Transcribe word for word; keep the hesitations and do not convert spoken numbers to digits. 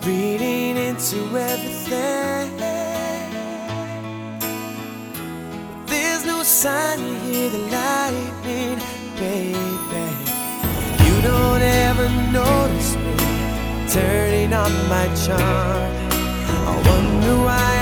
reading into everything. There's no sign you hear the lightning, baby. You don't ever notice me turning on my charm. I wonder why